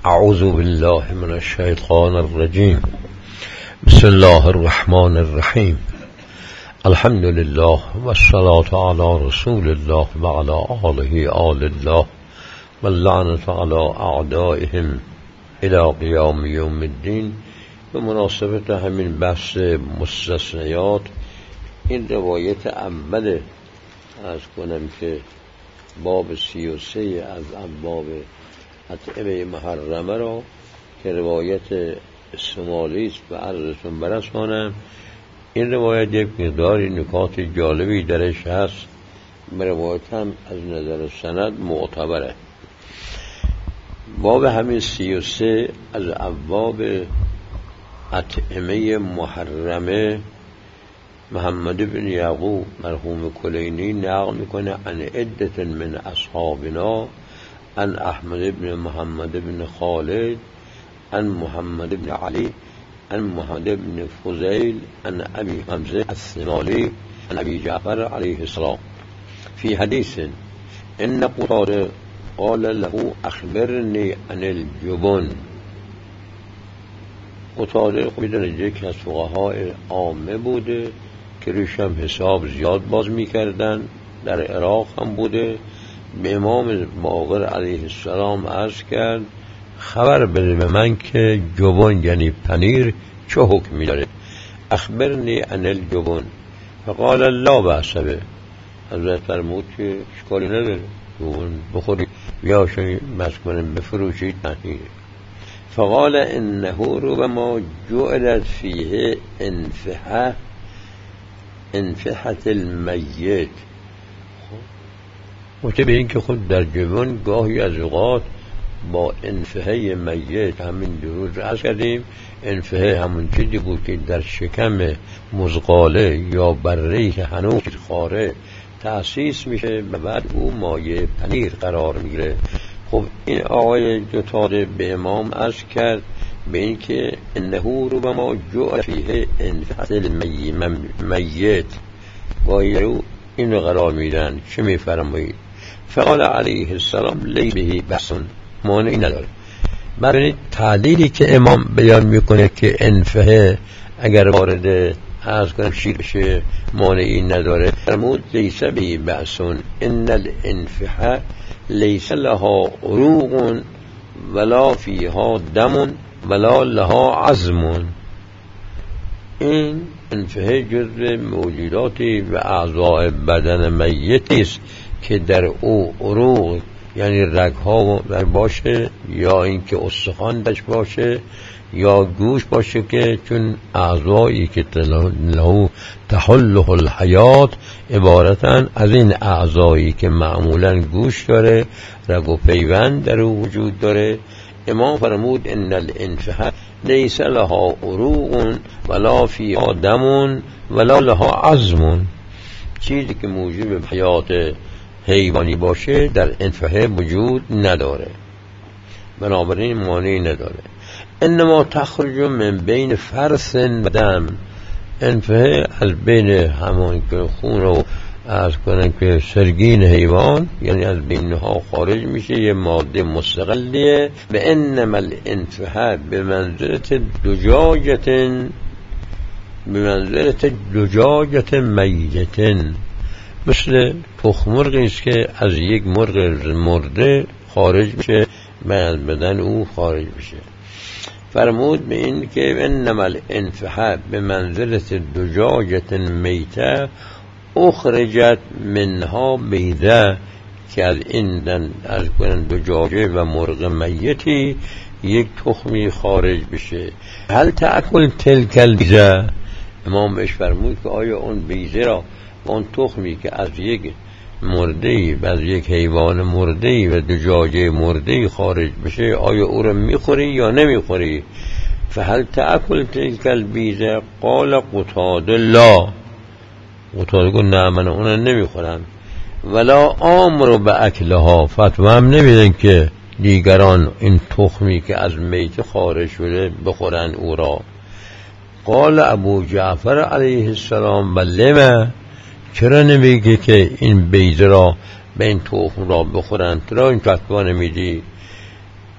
اعوذ بالله من الشیطان الرجیم. بسم الله الرحمن الرحیم. الحمد لله والصلاة علی رسول الله و علی آله آل الله و اللعنة علی اعدائهم الی قیام یوم الدین. به مناسبت همین بحث مستثنیات، این روایت اول از کنم که باب 33 از ابواب اطعمه محرمه را که روایت شمالی است به عرضتون برسانم. این روایت یک مقداری نکات جالبی درش هست، روایت هم از نظر سند معتبره. باب همین 33 از ابواب اطعمه محرمه محمد بن یعقوب مرحوم کلینی نقل میکنه عن عدت من اصحابنا عن احمد بن محمد بن خالد عن محمد بن علی عن محمد بن فضیل عن ابی حمزه الثمالی عن ابی جعفر علیه السلام فی حدیث ان قتاده قال له اخبرنی عن الجبن. قتاده میدونه یکی از فقهای عامه بوده که روش هم حساب زیاد باز میکردن، در عراق هم بوده. به امام باقر علیه السلام عرض کرد خبر بده به من که جبن یعنی پنیر چه حکمی داره. اخبرنی عن الجبن فقال لا بأس به. حضرت فرمود که اشکالی نداره، جبن بخوری یا شما مسکنن بفروشید پنیر. فقال انه ربما جعلت فیه انفحة المیت. به این که خود در جبن گاهی از اوقات با انفحه میت، همین درود رأس کردیم، انفحه همون چیزی بود که در شکم مزغاله یا بره‌ای که هنوز خاره تأسیس میشه و بعد او مایه پنیر قرار میگیره. خب این آقای قتاده به امام عرض کرد به این که انه ربما جعل فیه انفحة المیت، گاهی رو اینو قرار میدن. چه میفرمایید؟ فقال علیه السلام لیس به بأس، مانعی نداره. ببینید تعلیلی که امام بیان میکنه که انفحه اگر وارد عرض کنم شیر بشه مانعی نداره. فرمود لیس به بأس ان الانفحه لیس لها عروق ولا فیها دم ولا لها عظم. این انفحه جزء موجوداتی و اعضاء بدن میتی است که در او عروق یعنی رگ‌ها باشه یا اینکه استخوان داشت باشه یا گوش باشه، که چون اعضایی که له تحله الحیات عبارتن از این اعضایی که معمولا گوش داره، رگ و پیوند در او وجود داره. امام فرمود ان الانفحه لیس لها عروق ولا فیها دم ولا لها عظم. چیزی که موجب حیات حیوانی باشه در انفحه وجود نداره، بنابراین مانعی نداره. انما تخرج من بین فرث و دم. انفحه از بین همان که خون رو از کنن که سرگین حیوان، یعنی از بینها خارج میشه، یه ماده مستقلیه. به انما الانفحه به منزلت دجاجت میتن، مثل تخم مرغی است که از یک مرغ مرده خارج میشه و از بدن او خارج میشه. فرمود به این که انما الانفحه به منزلت دجاجت میته اخرجت منها بیضه، که از این از دجاجه و مرغ میتی یک تخمی خارج بشه. هل تأکل تلک البیضه؟ امام بهش فرمود که آیا اون بیضه را، اون تخمی که از یک مرده‌ای و از یک حیوان مرده‌ای و دجاجه مرده‌ای خارج بشه، آیا او را میخوری یا نمیخوری؟ فهل تأکل تلک البیضه؟ قال قتاده لا. قتاده گفت نه، من اون نمیخورم. ولا آمر به اکلها، فتوا هم نمیدن که دیگران این تخمی که از میت خارج شده بخورن او را. قال ابو جعفر علیه السلام بلما، چرا نمیگه که این بیضه را به این تخم را بخورن؟ چرا این فتوا نمیدی؟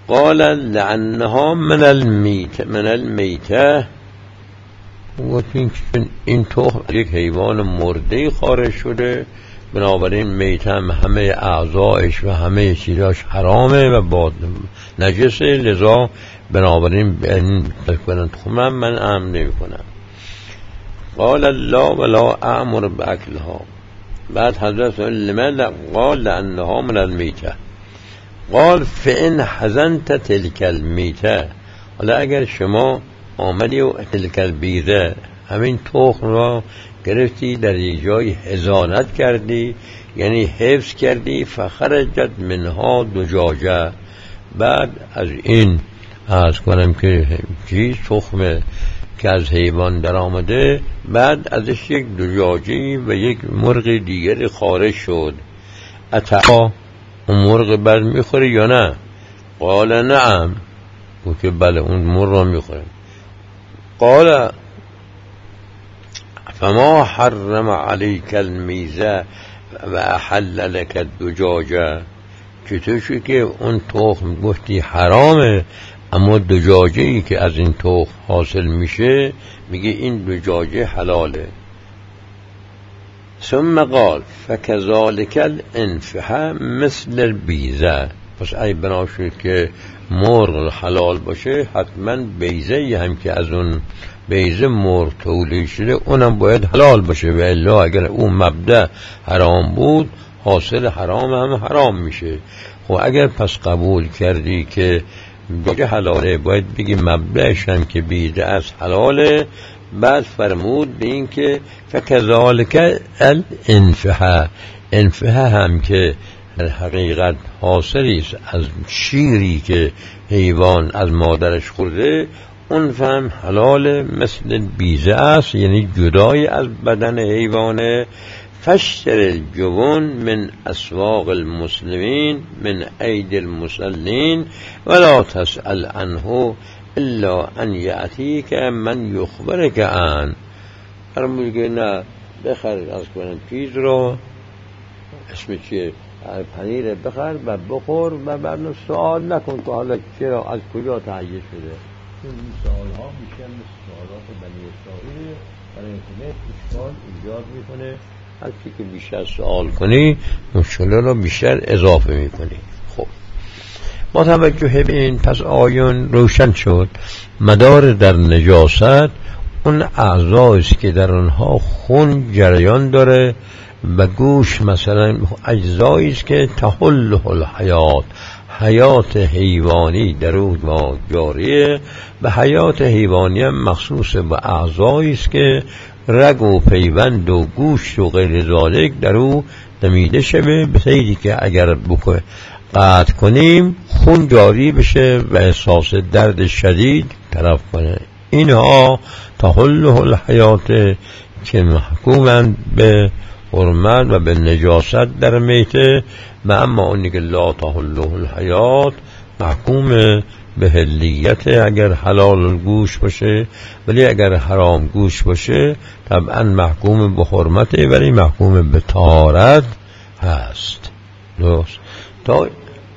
قال لأنها من المیته گفتیم که این تخم یک حیوان مرده خارج شده، بنابراین میته هم همه اعضایش و همه چیزاش حرامه و با نجسه، لذا بنابراین این تخمم من امر نمی کنم. قال لا ولا اعمر باکلها. بعد حضرت لمن قال لانها من المیته. قال فان حزنت تلك المیته، حالا اگر شما آمدی و تلک البیضه همین تخم را گرفتی در یک جای حضانت کردی، یعنی حفظ کردی، فخرجت منها دجاجه، بعد از این عرض کنم که چیز تخم که از حیوان در آمده، بعد ازش یک دجاجی و یک مرغ دیگر خارج شد، اتا اون مرغ بعد میخوری یا نه؟ قال نعم، گفت که بله اون مرغ را میخوره. قال فما حرم عليك المیزه و احل لك الدجاجه، چطور شد که اون تخم گفتی حرامه اما دجاجه‌ای که از این تخم حاصل میشه میگه این دجاجه حلاله. ثم قال فكذلك الانفحه مثل البیزه، پس ای بنا شد که مرغ حلال باشه حتما بیزه هم که از اون بیزه مرغ تولید شده اونم باید حلال باشه، و الا اگر اون مبدأ حرام بود حاصل حرام هم حرام میشه. خب اگر پس قبول کردی که بیزه حلاله، باید بگی مبدأش هم که بیزه از حلاله. بعد فرمود به این که فکذالک الانفحه، انفحه هم که در حقیقت حاصلی است از شیری که حیوان از مادرش خورده، اون فهم حلال مثل بیزه است، یعنی جدای از بدن حیوانه. فاشتر الجبن من اسواق المسلمین من اید المصلین ولا تسأل عنه الا ان یأتیک من یخبرک عن. فرمود که نه، بخر از کنم چیز رو، اسم چیه، پنیر بخر و بخور و بعد سوال نکن که حالا چرا از کجا تهیه شده. این سوال ها میشه مثل سوالات بنی اسرائیل، برای اینکه اشکال ایجاد میکنه. هر چی که بیشتر سوال کنی مشکل رو بیشتر اضافه میکنی. خب با توجه به این پس آیون روشن شد مدار در نجاست اون اعضایست که در اونها خون جریان داره و گوش مثلا اجزایی است که تحله الحیات، حیات حیوانی در اون جاریه، و حیات حیوانی هم مخصوص به اعضایی است که رگ و پیوند و گوشت و غیر ذالک در او دمیده شده، به طوری که اگر قطع کنیم خون جاری بشه و احساس درد شدید طرف کنه. اینها تحله الحیات که محکومند به حرمت و به نجاست در میته، و اما اونی که لا تحله الحیات محکوم به حلیت اگر حلال گوش باشه، ولی اگر حرام گوش باشه طبعا محکوم به حرمته ولی محکوم به طهارت هست. درست تا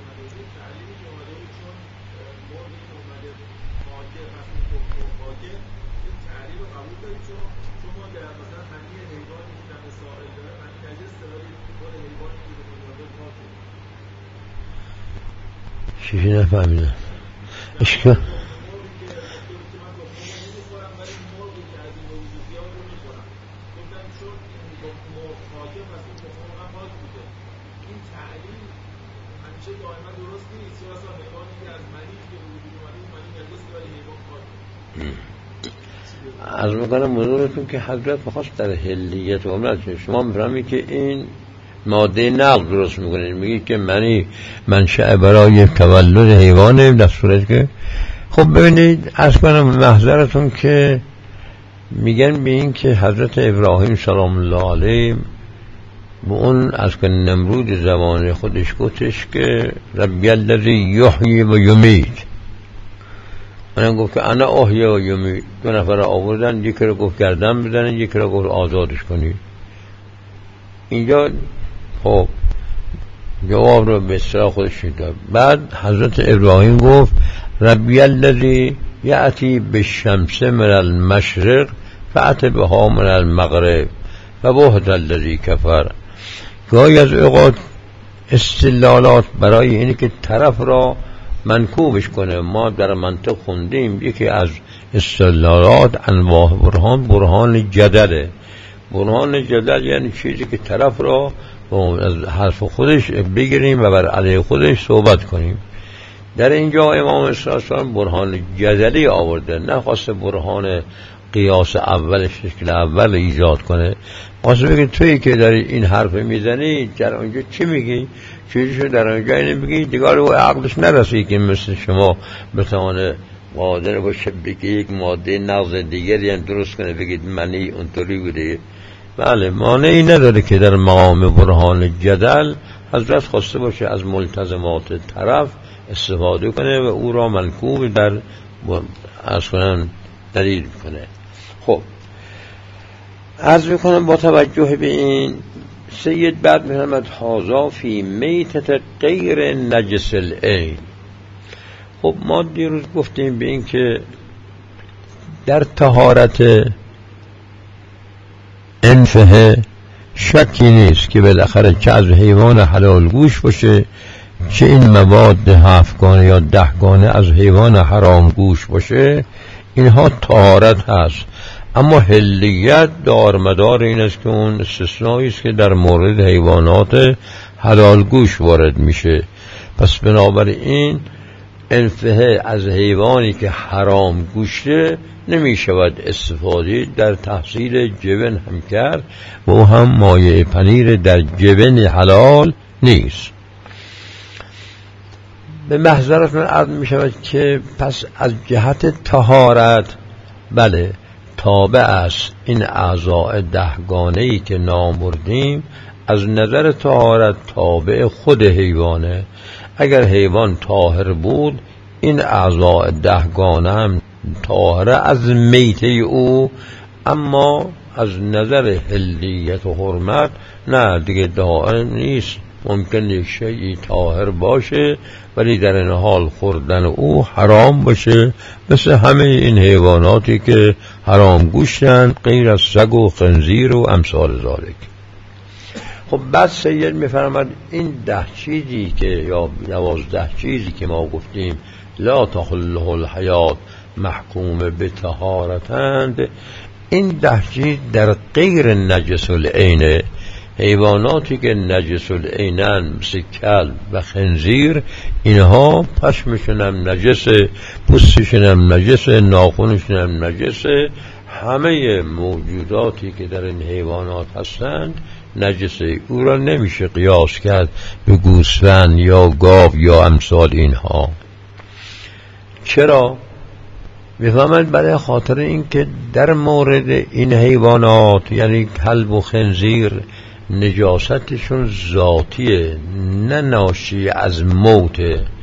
چیزی نفهمیدم. اشکال از مقدر موضوعتون که حضرت بخواست در حلیت و عمرت شما میفهمی که این ماده نقل درست میکنه، میگه که منشأ برای تولد حیوانه، در صورت که خب ببینید از کنم محضرتون که میگن به این که حضرت ابراهیم سلام الله علیه به اون از که نمرود زمان خودش گفتش که ربی الذی یحیی و یمیت، اونم گفت که انا احیی و یمیت. دو نفر آوردن، یکی رو گفت گردن بزنن، یکی رو گفت آزادش کنی. اینجا خب جواب رو به اصطلاح خودش داد. بعد حضرت ابراهیم گفت ربی الذی یأتی بالشمس من المشرق فأت بها من المغرب و بهت الذی کفر. گاهی از اوقات استدلالات برای اینی که طرف را منکوبش کنه، ما در منطق خوندیم یکی از استدلالات انواع برهان جدله. برهان جدل یعنی چیزی که طرف را از حرف خودش بگیریم و بر علیه خودش صحبت کنیم. در اینجا امام اسلام برهان جدلی آورده، نخواسته برهان قیاس اول شکل اول ایجاد کنه. واسه بگه تویی که داری این حرف میزنی در اونجا چی میگی؟ چیزیشو در اونجا اینه میگی دیگه و عقلش نرسی که مثل شما بتوانه قادر باشه بگه یک ماده نغز دیگری هم درست کنه بگید منی اونطوری بوده. بله مانعی نداره که در مقام برهان جدل حضرت خواسته باشه از ملتزمات طرف استفاده کنه و او را منکوب در از کنن دلیل کنه. خب عرض میکنم با توجه به این سید بعد می‌فرماید هذا فی میتة غیر نجس العین. خب ما دیروز گفتیم به این که در طهارت انفه شکی نیست که بالاخره چه از حیوان حلال گوش باشه چه این مواد 7 گانه یا 10 گانه از حیوان حرام گوش باشه، اینها طهارت هست. اما حلیت دارمدار این است که اون استثنایی است که در مورد حیوانات حلال گوش وارد میشه. پس بنابراین انفه از حیوانی که حرام گوشته نمی شود استفاده در تحصیل جبن هم کرد و او هم مایه پنیر در جبن حلال نیست. به محضرت من عرض می شود که پس از جهت طهارت بله تابع است این اعضاء 10 گانه‌ای که نام بردیم از نظر طهارت تابع خود حیوانه. اگر حیوان طاهر بود این اعضاء 10 گانه هم طاهره از میته او، اما از نظر حلیت و حرمت نه دیگه طاهر نیست. ممکن یک شیئی طاهر باشه ولی در این حال خوردن او حرام باشه، مثل همه این حیواناتی که حرام گوشتن غیر از سگ و خنزیر و امثال ذالک. خب بعد سید میفرماد این 10 چیزی که یا 12 چیزی که ما گفتیم لا تحله الحیات محکوم به طهارتند، این 10 چیز در غیر نجس العین، حیواناتی که نجس العینن مثل کلب و خنزیر اینها پشمشون هم نجسه، پوستشون هم نجسه، ناخنشون هم نجسه، همه موجوداتی که در این حیوانات هستند نجسه. او را نمیشه قیاس کرد به گوسفند یا گاو یا امثال اینها. چرا؟ میفهمند برای خاطر اینکه در مورد این حیوانات یعنی کلب و خنزیر نجاستشون ذاتیه نه ناشی از موت.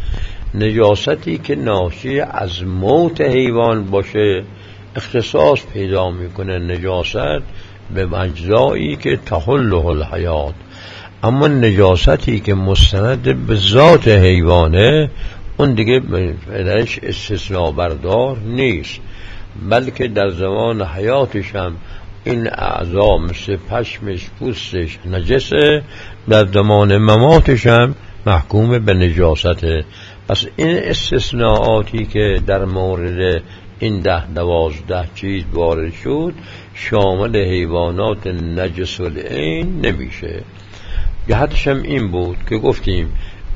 نجاستی که ناشی از موت حیوان باشه اختصاص پیدا میکنه نجاست به اجزایی که تحله الحیات. اما نجاستی که مستند به ذات حیوانه اون دیگه درش استثناء بردار نیست، بلکه در زمان حیاتش هم این اعضا مثل پشمش پوستش نجسه، در زمان مماتش هم محکوم به نجاسته. پس این استثناءاتی که در مورد این 10-12 چیز وارد شد شامل حیوانات نجس العین نمیشه. جهتش هم این بود که گفتیم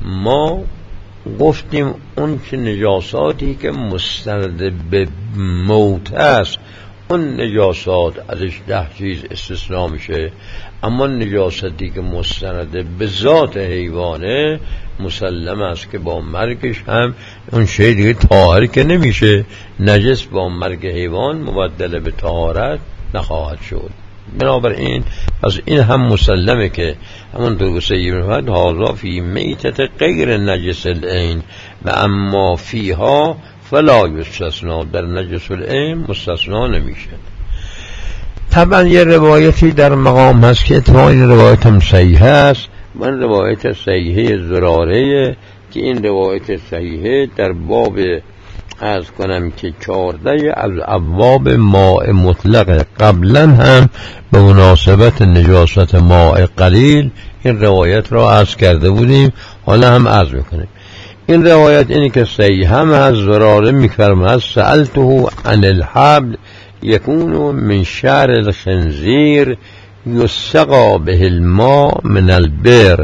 اون که نجاساتی که مستند به موت است اون نجاسات ازش 10 چیز استثناء میشه، اما نجاستی که مستند به ذات حیوانه مسلم است که با مرگش هم اون شی دیگه طاهر که نمیشه، نجس با مرگ حیوان مبدل به طهارت نخواهد شد. بنابراین پس این هم مسلمه که همون تو سید می‌فرماید هذا فی میتة غیر نجس العین و اما فیها فلا یستثنا، در نجس العین مستثنا نمیشه. طبعا یه روایتی در مقام هست که اتفاقی روایت هم صحیح هست من روایت صحیحه زراره که این روایت صحیحه در باب عرض کنم که 14 از ابواب ماء مطلق، قبلا هم به مناسبت نجاست ماء قلیل این روایت را عرض کرده بودیم، حالا هم عرض میکنیم. این روایت اینی که صحیح هم از زراره میفرماید سألته عن الحبل یکون من شعر الخنزیر یسقى به الماء من البئر.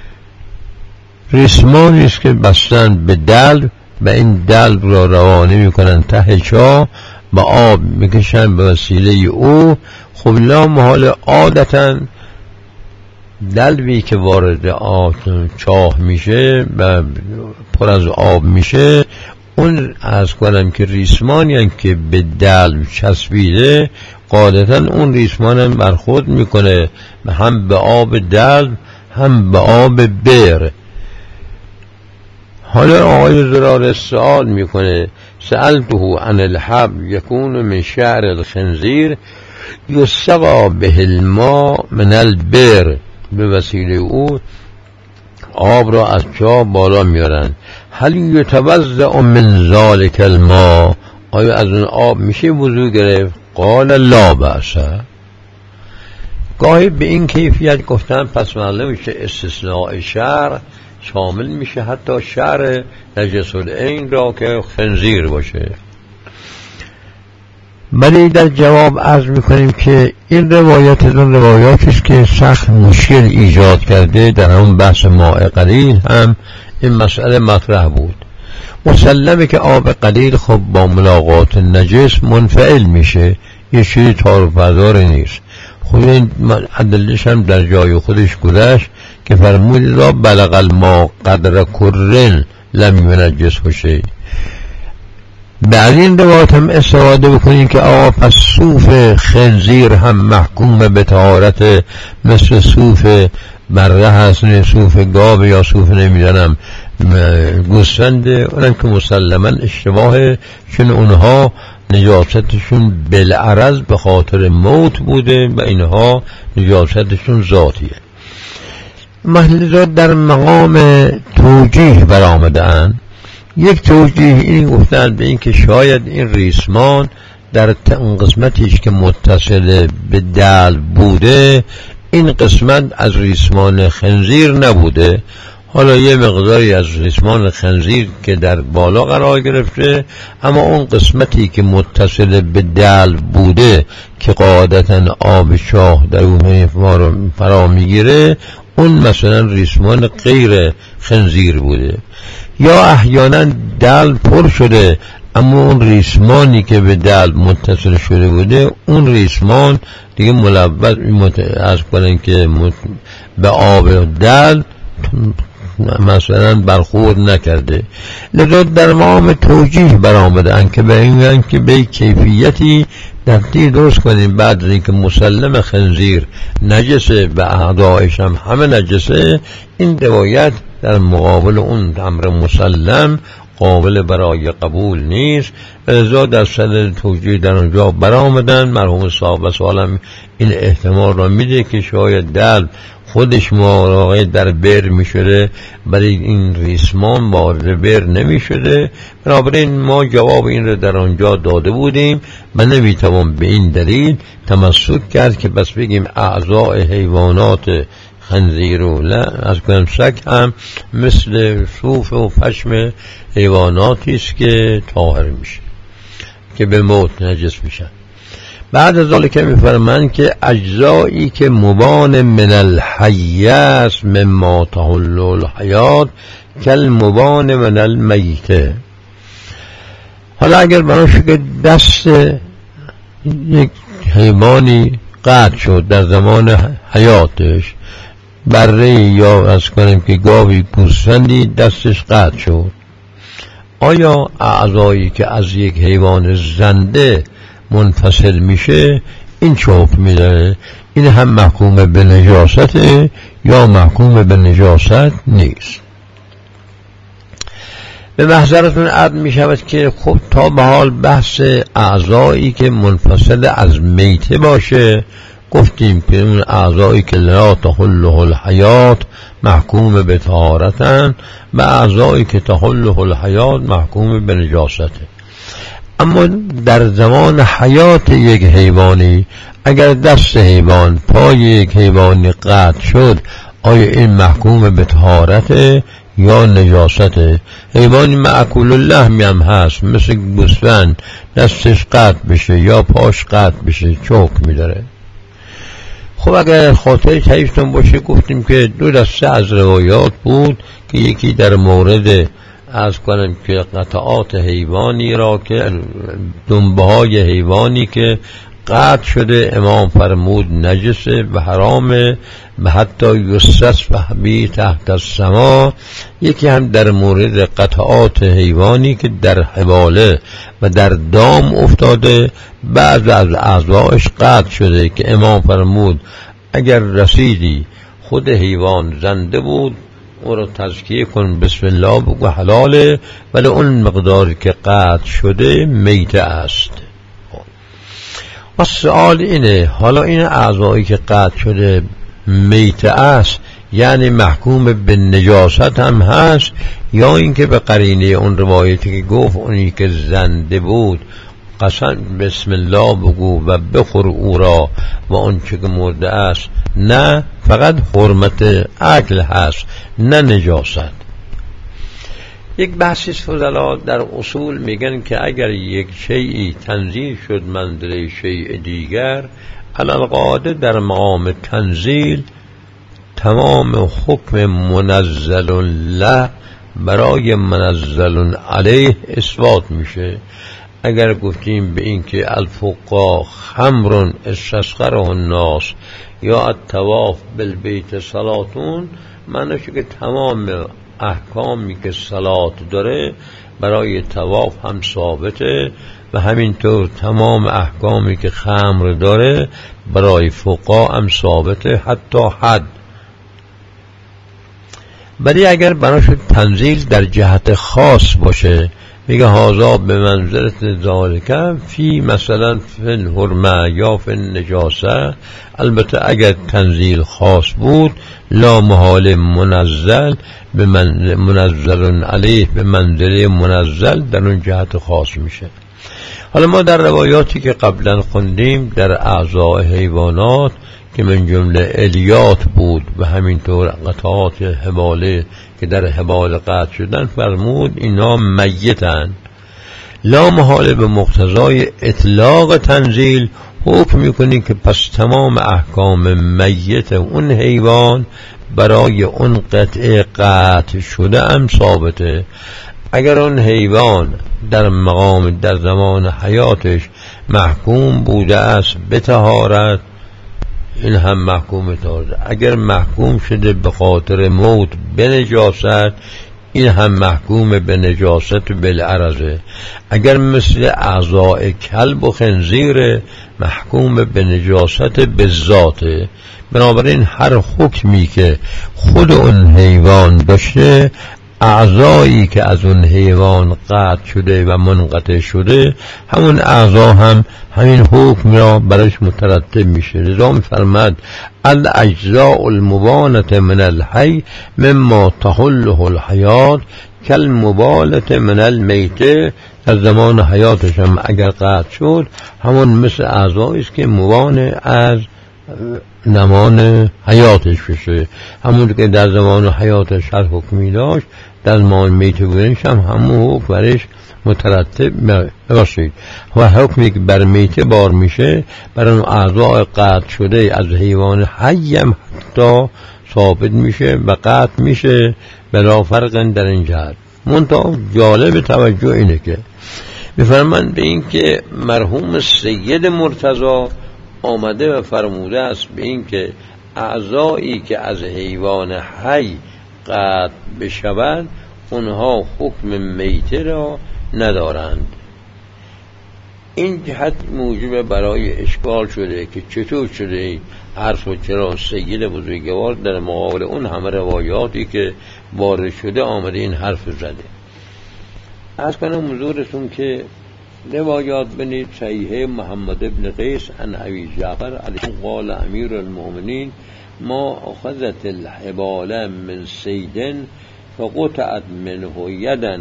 ریسمانی است که بستن به دلو و این دلو را روانه میکنن ته چاه و آب میکشن به وسیله او. خب لا محال عادتا دلوی که وارد چاه میشه و پر از آب میشه، اون از کنم که ریسمانی هم که به دلو چسبیده قاعدتا اون ریسمان هم برخورد میکنه هم به آب دلو هم به آب بئر. حالا آقای زراره سوال میکنه سألته عن الحبل یکون من شعر الخنزیر یسقى به الماء من البئر، به وسیله او آب را از چاه بالا میارن. هل یتوضأ من ذلك الماء، آیا از اون آب میشه وضو گرفت؟ قال لا بأس. گاهی به این کیفیت گفتن پس معلوم میشه استثناء شعر شامل میشه حتی شعر نجس العین را که خنزیر باشه. ولی در جواب عرض میکنیم که این روایت اون روایاتی است که سخت مشکل ایجاد کرده. در همون بحث ماء قلیل هم این مسئله مطرح بود. مسلمه که آب قلیل خب با ملاقات نجس منفعل میشه، یه چیزی تار و پردار نیست. خب این عدلش هم در جای خودش گذشت که فرمود را بلغ الماء قدر کرن لم ینجس باشه. بعد این روایت هم استفاده بکنیم که آقا پس صوف خنزیر هم محکوم به طهارت مثل صوف بره هست، صوف گاو یا صوف نمیدانم گوسفند، اونم که مسلما اشتباهه، چون اونها نجاستشون بالعرض به خاطر موت بوده و اینها نجاستشون ذاتیه. محلزات در مقام توجیه برآمده‌اند. یک توجیه این گفتن به این که شاید این ریسمان در اون قسمتیش که متصل به دلو بوده این قسمت از ریسمان خنزیر نبوده. حالا یه مقداری از ریسمان خنزیر که در بالا قرار گرفته، اما اون قسمتی که متصل به دلو بوده که قاعدتا آب چاه در اون فرا میگیره، اون مثلا ریسمان غیر خنزیر بوده. یا احیانا دلو پر شده اما اون ریسمانی که به دلو متصل شده بوده اون ریسمان دیگه ملوث از کنن که به آب دلو مثلا برخورد نکرده. لذا در مقام توجیه برآمدن که به این که به کیفیتی ترتیب درست کنیم بعد از اینکه مسلم خنزیر نجسه و اعضایش هم همه نجسه، این روایت در مقابل اون امر مسلم قابل برای قبول نیست. لذا در صدد توجیه در اونجا برآمدن. مرحوم صاحب سوالم این احتمال را میده که شاید دلو خودش مراقب در بئر میشده ولی این ریسمان وارد بئر نمیشده. بنابراین ما جواب این رو در آنجا داده بودیم و نمیتوان به این دلیل تمسک کرد که بس بگیم اعضاء حیوانات خنزیر و از کنم سگ هم مثل صوف و پشم حیواناتی است که طاهر میشه که به موت نجس میشن. بعد از ذلك میفرمایند که اجزایی که مبان من الحی است مما تحل الحیات کل مبان من المیته. حالا اگر بناشه که دست یک حیوانی قطع شد در زمان حیاتش، بره یا از کنیم که گاوی گوسفندی دستش قطع شد، آیا اعضایی که از یک حیوان زنده منفصل میشه این چه حکم میداره؟ این هم محکوم به نجاست یا محکوم به نجاست نیست؟ به محضرتون عرض میشود که خب تا به حال بحث اعضایی که منفصل از میته باشه گفتیم که اون اعضایی که لا تحله الحیات محکوم به طهارتن و اعضایی که تحله الحیات محکوم به نجاسته. اما در زمان حیات یک حیوانی اگر دست حیوان پای یک حیوانی قطع شد، آیا این محکوم به طهارت یا نجاسته؟ حیوانی معکول اللحم هم هست، مثل گوسفند دستش قطع بشه یا پاش قطع بشه چه حکمی داره؟ خب اگر خاطر حیفتون باشه گفتیم که دو دسته از روایات بود که یکی در مورد از کنم که قطعات حیوانی را که دنبه های حیوانی که قطع شده امام فرمود نجسه و حرامه و حتی یستس و حبی تحت السما. یکی هم در مورد قطعات حیوانی که در حواله و در دام افتاده بعض از اعضایش قطع شده که امام فرمود اگر رسیدی خود حیوان زنده بود او را تزکیه کن، بسم الله بگو حلاله، ولی اون مقداری که قطع شده میته است. و سوال اینه حالا این اعضایی که قطع شده میته است یعنی محکوم به نجاست هم هست، یا اینکه به قرینه اون روایتی که گفت اونی که زنده بود قسم بسم الله بگو و بخور او را و اون چه که مرده است، نه فقط حرمت اکل هست نه نجاست. یک بحثی فضلا در اصول میگن که اگر یک شیئی تنزیل شد منزله شیء دیگر، علالقاعده در مقام تنزیل تمام حکم منزل له برای منزل علیه اثبات میشه. اگر گفتیم به این که الفقا خمر استسقره الناس یا الطواف بالبیت صلاتون، معنیش که تمام احکامی که صلات داره برای طواف هم ثابته و همینطور تمام احکامی که خمر داره برای فقها هم ثابته حتی حد. ولی اگر بناش تنزیل در جهت خاص باشه میگه هازا به منزلت ذالک فی مثلا فی الحرمه یا فی النجاسه. البته اگر تنزیل خاص بود لا محال منزل به منزل علیه به منزله منزل در اون جهت خاص میشه. حالا ما در روایاتی که قبلا خوندیم در اعضاء حیوانات که من جمله الیات بود و همینطور قطعات حباله که در حبال قطع شدن فرمود اینا میتن، لا محاله به مقتضای اطلاق تنزیل حکم میکنی که پس تمام احکام میت اون حیوان برای اون قطعه قطع شده هم ثابته. اگر اون حیوان در مقام در زمان حیاتش محکوم بوده است به طهارت، این هم محکوم طهارت. اگر محکوم شده به خاطر موت به نجاست، این هم محکوم به نجاست بالعرضه. اگر مثل اعضاء کلب و خنزیر محکوم به نجاست به ذاته. بنابراین هر حکمی که خود اون حیوان داشته، اعضایی که از اون حیوان قطع شده و منقطع شده، همون اعضا هم همین حکم را برش مترتب میشه. لذا می‌فرماد الاجزاء المبانة من الحی مما تحله الحیات کالمبالة من المیته. از زمان حیاتش هم اگر قطع شد همون مثل اعضایی است که مبان از زمان حیاتش بشه. همون که در زمان حیاتش هر حکمی داشت در زمان میته بودنش هم همون حکم برش مترتب باشید. و حکمی که بر میته بار میشه بر اون اعضای قطع شده از حیوان حی هم حتی ثابت میشه و قطع میشه بلا فرق در این جهت. منتها جالب توجه اینه که میفرمند به این که مرحوم سید مرتضی آمده و فرموده است به این که اعضایی که از حیوان حی قطع بشود اونها حکم میته را ندارند. این جهت موجب برای اشکال شده که چطور شده حرف و چرا سید بزرگوار در مقابل اون همه روایاتی که وارد شده آمده این حرف زده. از کنم حضورتون که روایات بنید صحیحه محمد ابن قیس عن ابی جعفر علیه قال امیر المؤمنین ما اخذت الحبال من صید فقطعت منه یدا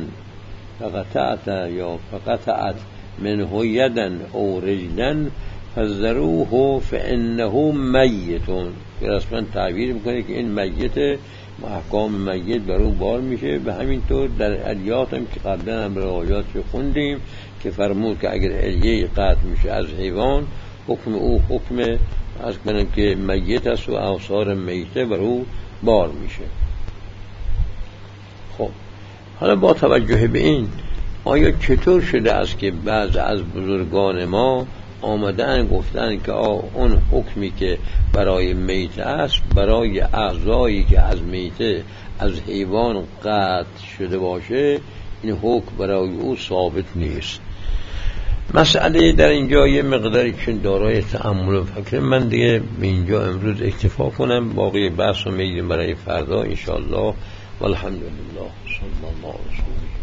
فقطعت منه یدا او رجلا فذروه فانه میت. رسما تعبیر میکنه که این میت، احکام میت بر او بار میشه. به همین طور در الیات هم که قبلا هم روایات خوندیم که فرمود که اگر الیه قطع میشه از حیوان، حکم او حکم از کنم که میت است و آثار میته بر او بار میشه. خب حالا با توجه به این، آیا چطور شده است که بعض از بزرگان ما آمدن گفتن که اون حکمی که برای میته است، برای اعضایی که از میته از حیوان قطع شده باشه، این حکم برای او ثابت نیست؟ مسئله در اینجا یه مقداری که دارای تأمل و فکر. من دیگه به اینجا امروز اکتفا کنم، باقی بحث رو میگیم برای فردا انشاءالله. والحمدلله صلی الله علیه و سلم.